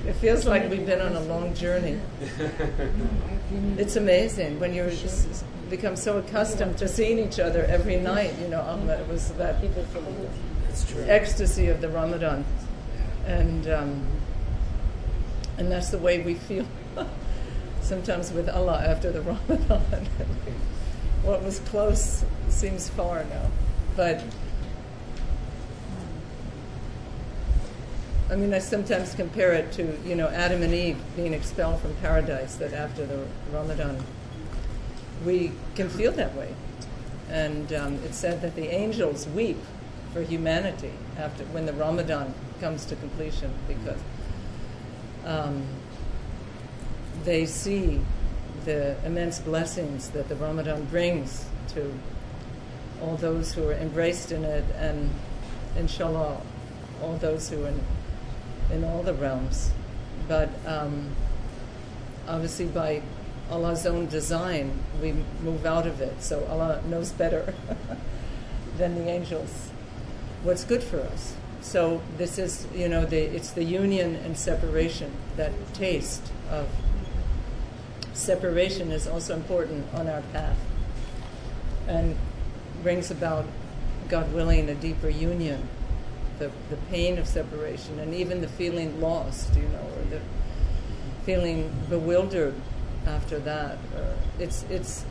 It feels like we've been on a long journey. It's amazing when you become so accustomed to seeing each other every night. Ahmed, it was that ecstasy of the Ramadan, and that's the way we feel sometimes with Allah after the Ramadan. What was close seems far now, but. I mean, I sometimes compare it to, Adam and Eve being expelled from paradise, that after the Ramadan, we can feel that way. And it's said that the angels weep for humanity when the Ramadan comes to completion, because they see the immense blessings that the Ramadan brings to all those who are embraced in it, and inshallah, all those who are in all the realms. But obviously by Allah's own design, we move out of it. So Allah knows better than the angels what's good for us. So this is, it's the union and separation. That taste of separation is also important on our path, and brings about, God willing, a deeper union. The pain of separation, and even the feeling lost, or the feeling bewildered after that. It's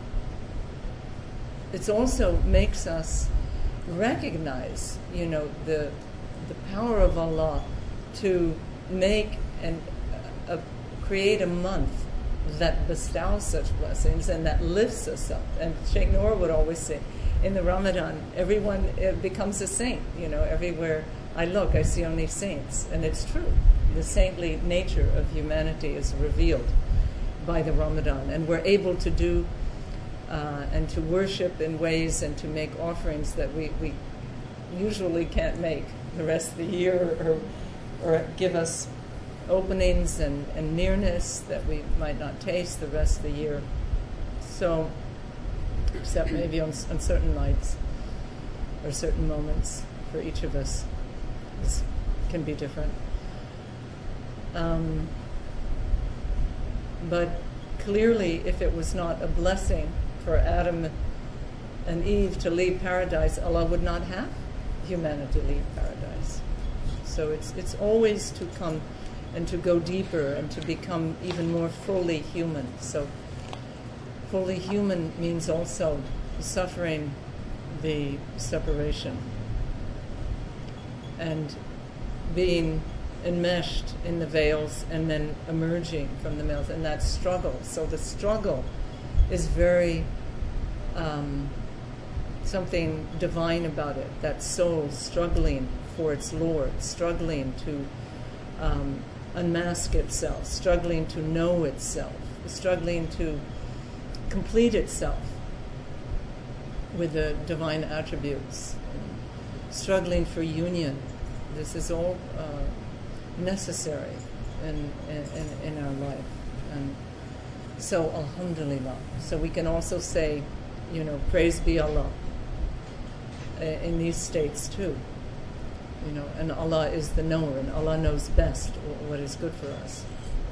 also makes us recognize, the power of Allah to make and create a month that bestows such blessings and that lifts us up. And Sheikh Noor would always say, in the Ramadan, everyone becomes a saint. Everywhere I look, I see only saints. And it's true. The saintly nature of humanity is revealed by the Ramadan. And we're able to do and to worship in ways and to make offerings that we usually can't make the rest of the year, or give us openings and nearness that we might not taste the rest of the year. So, except maybe on certain nights or certain moments for each of us. This can be different. But clearly, if it was not a blessing for Adam and Eve to leave paradise, Allah would not have humanity leave paradise. So it's always to come and to go deeper and to become even more fully human. So fully human means also suffering the separation and being enmeshed in the veils and then emerging from the veils, and that struggle. So the struggle is very something divine about it, that soul struggling for its Lord, struggling to unmask itself, struggling to know itself, struggling to complete itself with the divine attributes, struggling for union. This is all necessary in our life. And so, alhamdulillah. So we can also say, praise be Allah in these states too. And Allah is the knower, and Allah knows best what is good for us.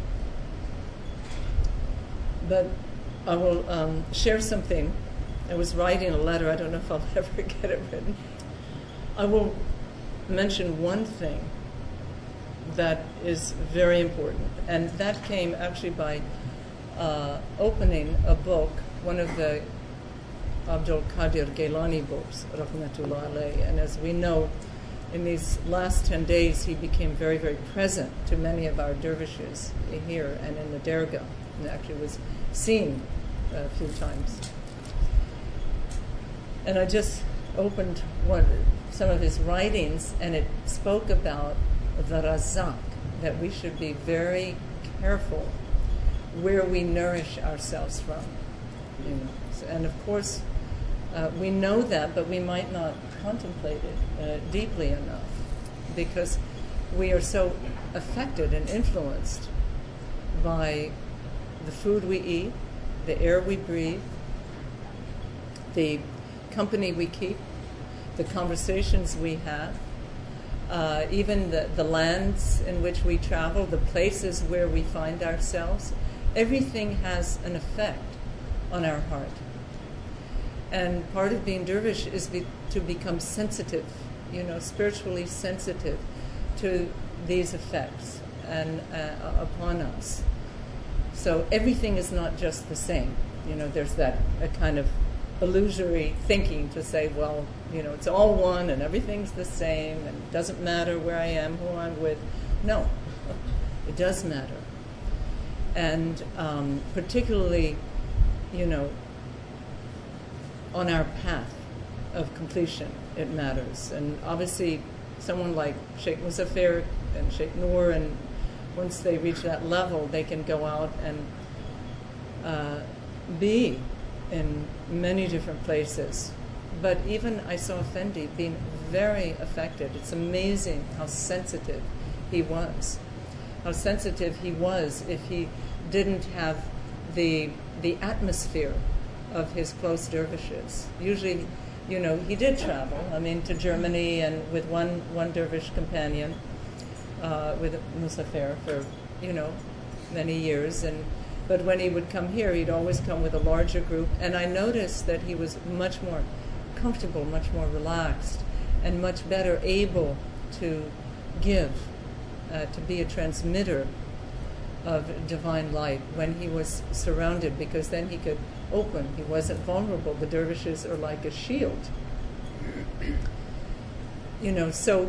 But I will share something. I was writing a letter. I don't know if I'll ever get it written. I will mention one thing that is very important, and that came actually by opening a book, one of the Abdul Qadir Gailani books, Rahmatullah alayhi. And as we know, in these last 10 days, he became very, very present to many of our dervishes here and in the Dergah, and actually was seen a few times. And I just opened some of his writings, and it spoke about the razak, that we should be very careful where we nourish ourselves from. And of course, we know that, but we might not contemplate it deeply enough, because we are so affected and influenced by the food we eat, the air we breathe, the company we keep, the conversations we have, even the lands in which we travel, the places where we find ourselves, everything has an effect on our heart. And part of being dervish is to become sensitive, spiritually sensitive to these effects and upon us. So everything is not just the same. There's that a kind of illusory thinking to say, well, it's all one and everything's the same and it doesn't matter where I am, who I'm with. No, it does matter. And particularly, on our path of completion, it matters. And obviously, someone like Sheikh Muzaffar and Sheikh Noor, and once they reach that level, they can go out and be in many different places. But even I saw Effendi being very affected. It's amazing how sensitive he was. How sensitive he was if he didn't have the atmosphere of his close dervishes. Usually, he did travel, to Germany and with one dervish companion, with Muzaffar for, many years. But when he would come here, he'd always come with a larger group. And I noticed that he was much more comfortable, much more relaxed, and much better able to give, to be a transmitter of divine light when he was surrounded, because then he could open. He wasn't vulnerable. The dervishes are like a shield. So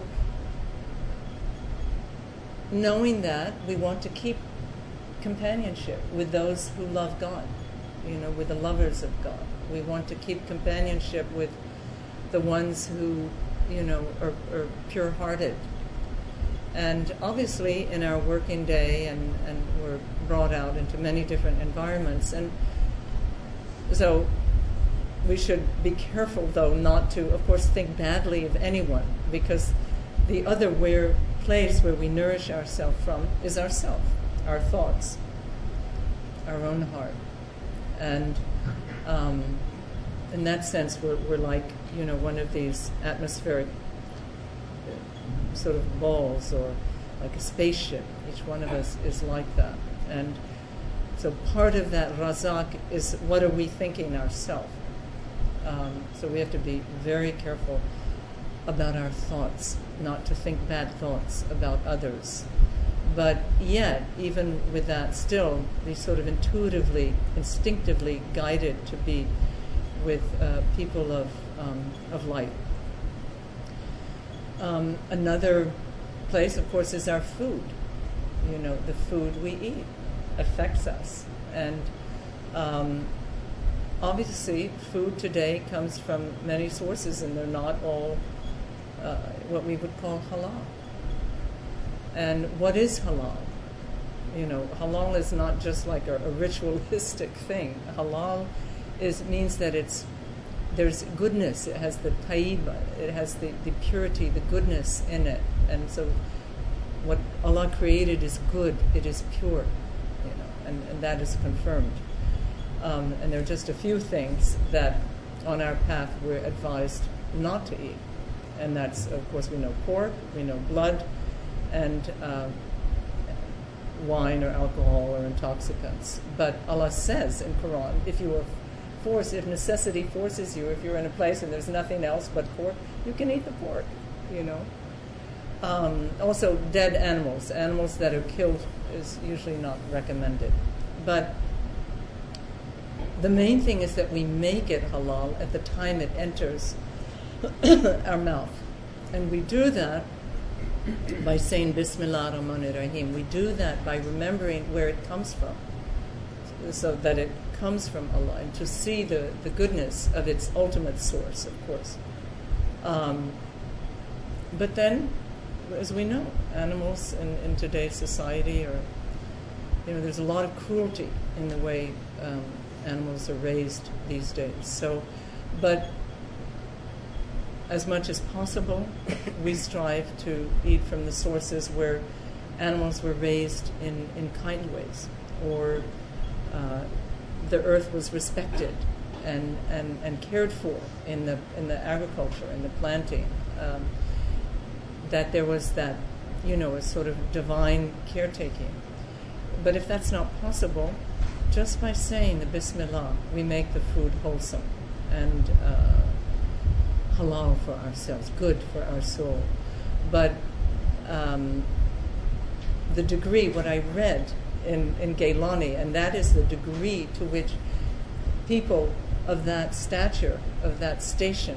knowing that, we want to keep companionship with those who love God, with the lovers of God. We want to keep companionship with the ones who, are pure-hearted. And obviously, in our working day, and we're brought out into many different environments. And so we should be careful, though, not to, of course, think badly of anyone, because the other place where we nourish ourselves from is ourself, our thoughts, our own heart. And in that sense, we're like, one of these atmospheric sort of balls, or like a spaceship. Each one of us is like that. And so part of that razak is, what are we thinking ourselves? So we have to be very careful about our thoughts, not to think bad thoughts about others. But yet, even with that, still be sort of instinctively guided to be with people of light. Another place, of course, is our food. The food we eat affects us. And obviously, food today comes from many sources, and they're not all what we would call halal. And what is halal? Halal is not just like a ritualistic thing. Halal means that there's goodness. It has the tayyiba. It has the purity, the goodness in it. And so what Allah created is good. It is pure, and that is confirmed. And there are just a few things that on our path we're advised not to eat. And that's, of course, we know pork, we know blood, and wine or alcohol or intoxicants. But Allah says in Quran, if necessity forces you, if you're in a place and there's nothing else but pork, you can eat the pork, Also, dead animals that are killed is usually not recommended. But the main thing is that we make it halal at the time it enters our mouth. And we do that by saying Bismillah ar-Rahman ar-Rahim. We do that by remembering where it comes from, so that it comes from Allah, and to see the goodness of its ultimate source, of course. But then, as we know, animals in today's society are, there's a lot of cruelty in the way animals are raised these days. So, but as much as possible, we strive to eat from the sources where animals were raised in kind ways, or the earth was respected and cared for in the agriculture, in the planting. that there was that, a sort of divine caretaking. But if that's not possible, just by saying the Bismillah, we make the food wholesome and halal for ourselves, good for our soul. But the degree, what I read in Gaylani, and that is the degree to which people of that stature, of that station,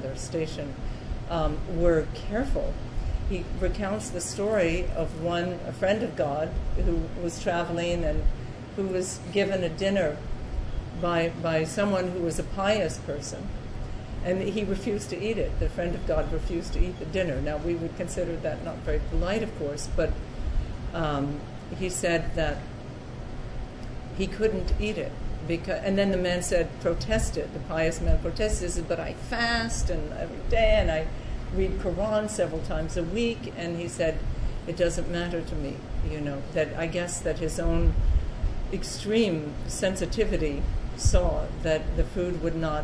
were careful. He recounts the story of a friend of God who was traveling and who was given a dinner by someone who was a pious person, and he refused to eat it. The friend of God refused to eat the dinner. Now, we would consider that not very polite, of course, but he said that he couldn't eat it. And then the man protested, the pious man protested, he said, but I fast and every day, and I read Quran several times a week, and he said, it doesn't matter to me, that I guess that his own extreme sensitivity saw that the food would not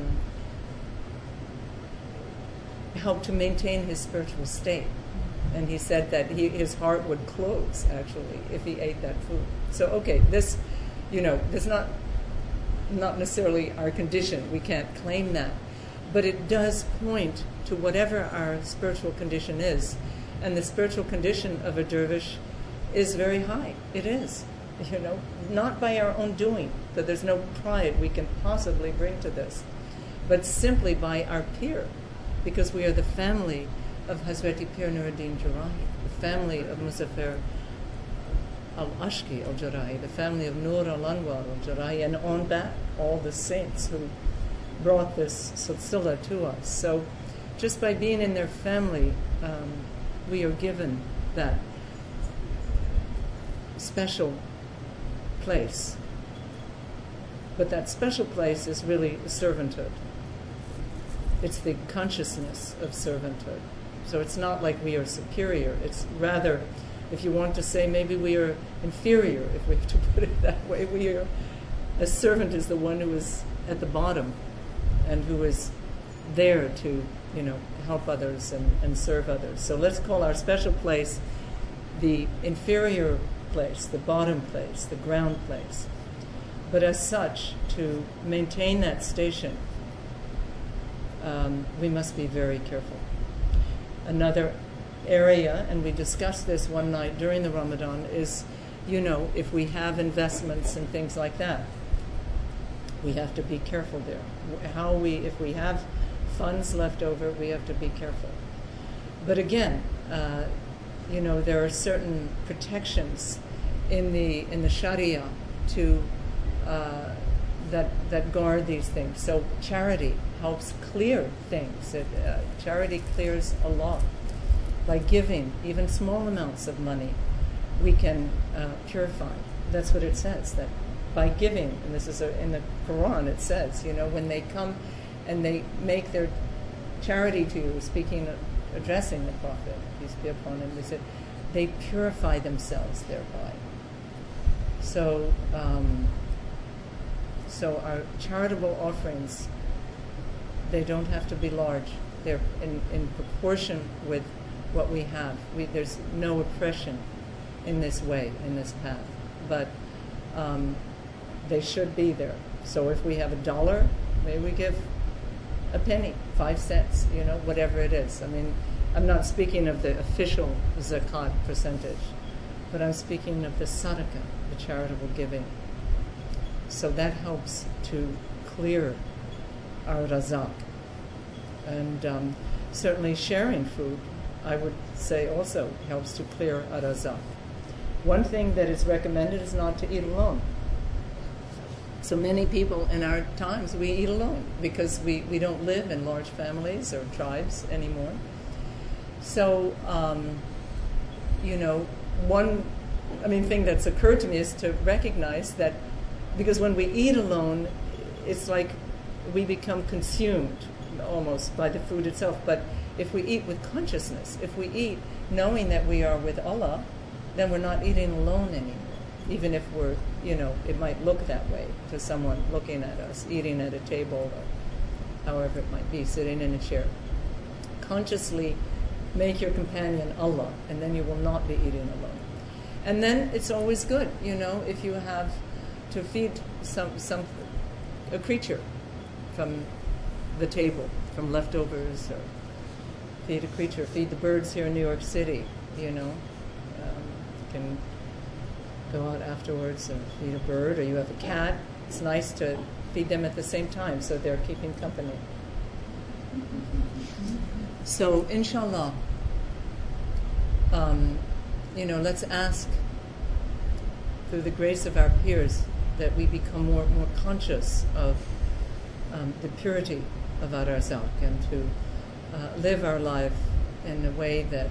help to maintain his spiritual state. And he said that his heart would close, actually, if he ate that food. So, okay, this not necessarily our condition. We can't claim that. But it does point to whatever our spiritual condition is. And the spiritual condition of a dervish is very high. It is, not by our own doing, that there's no pride we can possibly bring to this, but simply by our peer, because we are the family of Hazreti Pir Nuruddin Jarahi, the family of Muzaffar al-Ashki al-Jarahi, the family of Nur al-Anwar al-Jarahi, and on back, all the saints who brought this silsila to us. So just by being in their family, we are given that special place. But that special place is really servanthood. It's the consciousness of servanthood. So it's not like we are superior. It's rather, if you want to say, maybe we are inferior, if we have to put it that way. A servant is the one who is at the bottom and who is there to, help others and serve others. So let's call our special place the inferior place, the bottom place, the ground place. But as such, to maintain that station, we must be very careful. Another area, and we discussed this one night during the Ramadan, is, if we have investments and things like that, we have to be careful there. If we have funds left over, we have to be careful. But again, there are certain protections in the Sharia to that guard these things. So charity helps clear things. Charity clears a lot. By giving even small amounts of money, we can purify. That's what it says, that by giving, and this is in the Quran, it says, when they come and they make their charity to you, addressing the Prophet, peace be upon him, they purify themselves thereby. So our charitable offerings, they don't have to be large. They're in proportion with what we have. There's no oppression in this way, in this path. But they should be there. So if we have $1, maybe we give a penny, 5 cents, whatever it is. I mean, I'm not speaking of the official zakat percentage, but I'm speaking of the sadaqah, the charitable giving. So that helps to clear our razak. And certainly sharing food, I would say, also helps to clear our razak. One thing that is recommended is not to eat alone. So many people in our times, we eat alone because we don't live in large families or tribes anymore. So, one thing that's occurred to me is to recognize that, because when we eat alone, it's like we become consumed almost by the food itself. But if we eat with consciousness, if we eat knowing that we are with Allah, then we're not eating alone anymore. Even if we're, it might look that way to someone looking at us, eating at a table, or however it might be, sitting in a chair. Consciously make your companion Allah, and then you will not be eating alone. And then it's always good, if you have to feed a creature from the table, from leftovers, or feed a creature, feed the birds here in New York City, you can go out afterwards and feed a bird, or you have a cat. It's nice to feed them at the same time so they're keeping company. So, inshallah, let's ask through the grace of our peers that we become more conscious of the purity of Ar-Razaq, and to live our life in a way that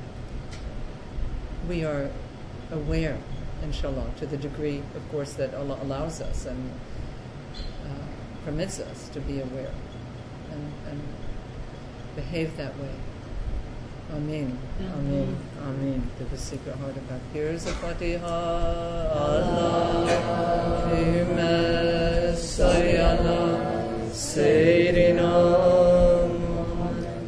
we are aware, inshallah, to the degree, of course, that Allah allows us and permits us to be aware and behave that way. Ameen. Ameen. Ameen. To the secret heart of our peers. Al-Fatiha. Allahumma salli ala Sayyidina Muhammad.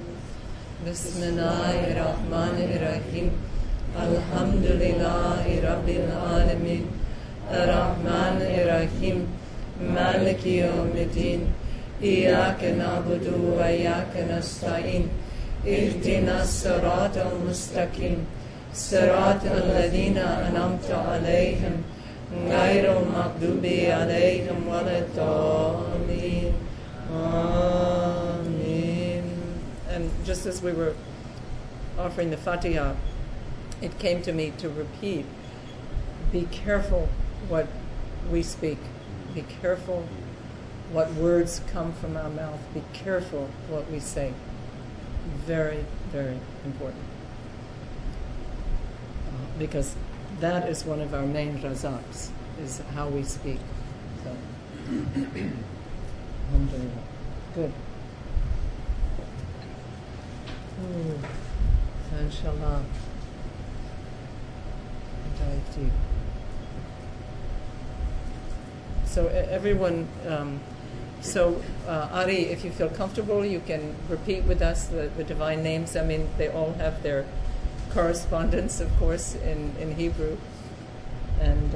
Bismillahirrahmanirrahim. Alhamdulillahi Rabbil Alameen. Ar-Rahmanirrahim. Maliki Yawmiddin. Iyaka na'budu wa iyaka nasta'in. اهدنا الصراط المستقيم صراط الذين أنعمت عليهم غير المغضوب عليهم ولا الضالين. Amen. And just as we were offering the Fatiha, it came to me to repeat, be careful what we speak. Be careful what words come from our mouth. Be careful what we say. Very, very important. Because that is one of our main razaqs, is how we speak. So, alhamdulillah. Good. So inshallah, dive deep. So everyone, Ari, if you feel comfortable, you can repeat with us the divine names. I mean, they all have their correspondence, of course, in Hebrew, and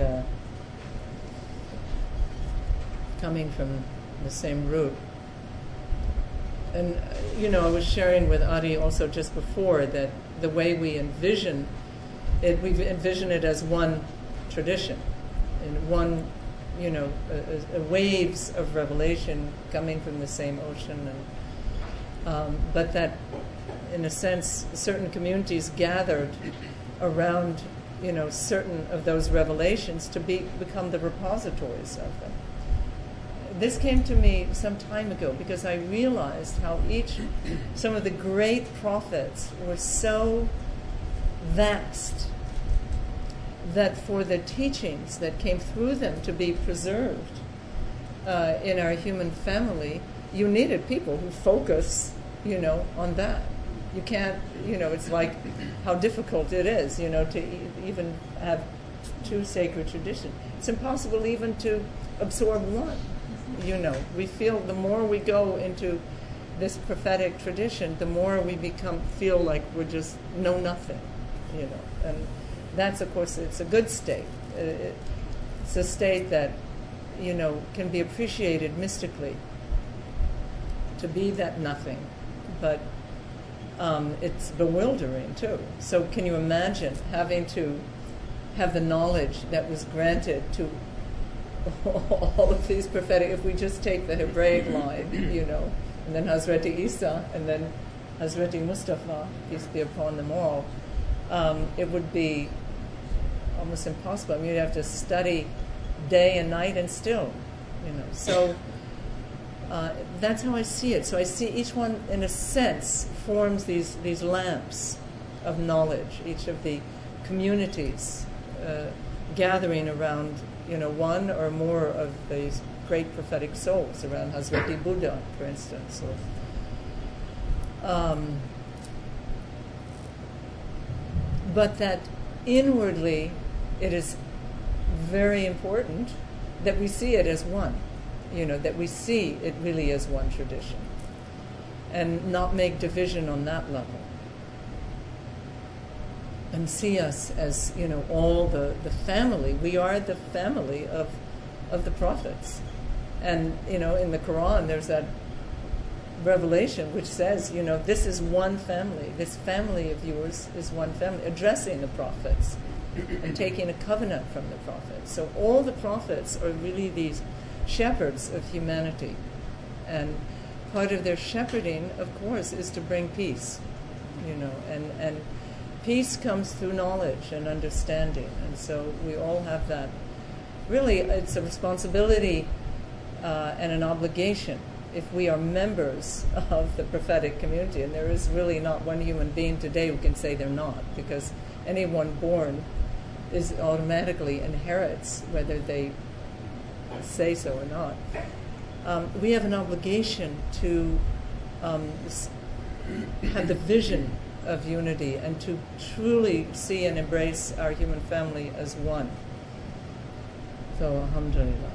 coming from the same root. And, I was sharing with Ari also just before that the way we envision it, we envision it as one tradition, in one waves of revelation coming from the same ocean, and but that, in a sense, certain communities gathered around, certain of those revelations to become the repositories of them. This came to me some time ago because I realized how some of the great prophets were so vast that for the teachings that came through them to be preserved in our human family, you needed people who focus, on that. You can't, it's like how difficult it is, to even have two sacred traditions. It's impossible even to absorb one. We feel the more we go into this prophetic tradition, the more we feel like we're just know nothing, and that's, of course, it's a good state. It's a state that, can be appreciated mystically, to be that nothing. But it's bewildering, too. So can you imagine having to have the knowledge that was granted to all of these prophetic, if we just take the Hebraic line, and then Hazreti Isa, and then Hazreti Mustafa, peace be upon them all, it would be almost impossible. I mean, you'd have to study day and night and still, So that's how I see it. So I see each one, in a sense, forms these lamps of knowledge, each of the communities gathering around, one or more of these great prophetic souls, around Hazreti Buddha, for instance. But that inwardly, it is very important that we see it as one, that we see it really as one tradition, and not make division on that level. and see us as, all the family. We are the family of the prophets. And, in the Quran, there's that revelation which says, this is one family. This family of yours is one family, addressing the prophets and taking a covenant from the prophets. So all the prophets are really these shepherds of humanity. And part of their shepherding, of course, is to bring peace, and peace comes through knowledge and understanding. And so we all have that. Really, it's a responsibility and an obligation if we are members of the prophetic community. And there is really not one human being today who can say they're not, because anyone born is automatically inherits, whether they say so or not. We have an obligation to have the vision of unity and to truly see and embrace our human family as one. So, alhamdulillah.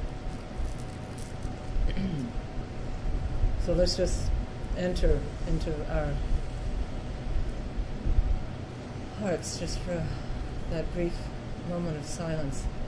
So let's just enter into our hearts just for that brief moment of silence.